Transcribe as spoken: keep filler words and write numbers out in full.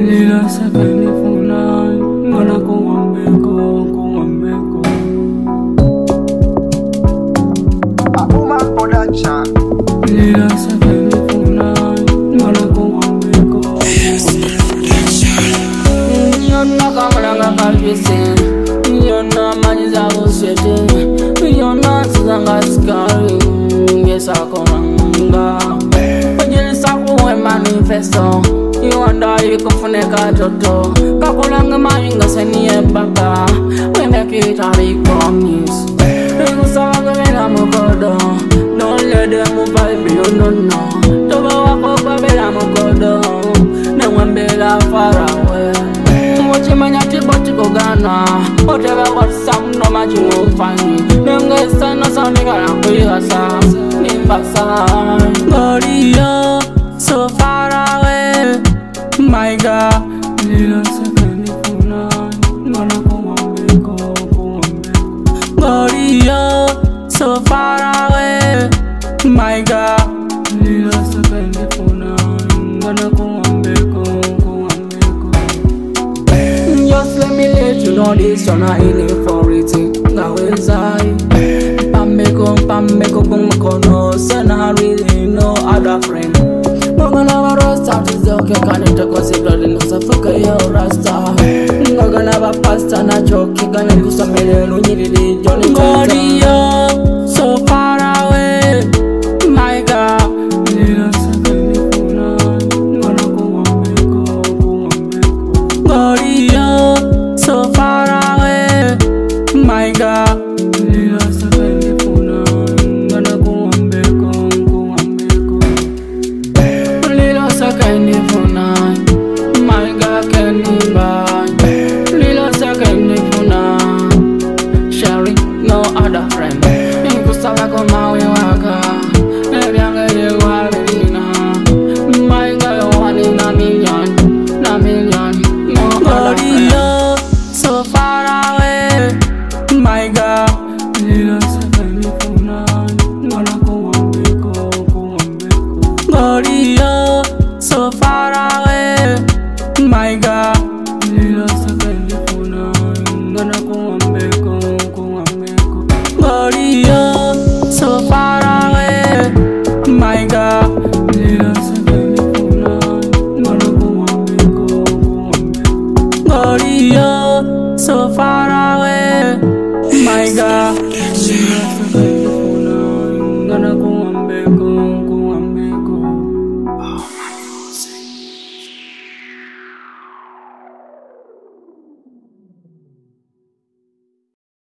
Lila sakani funa, ngana kuambeko, kuambeko. Abuma Production. Lila sakani funa, ngana kuambeko. Yona kamera kalbise, yona maniza usete, yona tuzanga skari, ngesa konanga. Pajeli saku we manifesto. You and I kufuneka toto kakulanga mainga seniye baka we make it a big promise. You saga vela mukodo don't let them vibe you no no toba wako kwa vela mukodo ne wambela far away mochi manyati boti kogana oteva what some no maji mo fani nenge sana sonika na kuyasa nimbasa Gloria so far away. My God, Lila sakani funa, ngana kuambeko, kuambeko. Gloria, so far away. My God, Lila sakani funa, ngana kuambeko, kuambeko. Just let me let you know this, you're not in it for it. Ngawezai, pambeko, pambeko, kumukono, sena really no other friend. Ngana warosta tizoke kanita consider no safuka yo rasta ngana ba pasta na choki gana kusamele no nyiriri Johnny Gloria so far away my God Lila sakani funa ngana kuambeko kuambeko Gloria so far away my God Lila sakani funa ngana kuambeko kuambeko Sakani funa, my God can buy. Lila sakani funa, Sherry, no other friend. Inkusala koma waka, maybe I'm gonna go out. My God, one in a million, na million, no other friend. So far away, my God. Lila sakani funa, ngana kuambeko, kuambeko. Gloria. So far away, my God. Lila sakani funa, ngana kuambeko, kuambeko. Gloria, so far away, my God. Lila sakani funa, ngana kuambeko, kuambeko. Gloria, so far away, my God.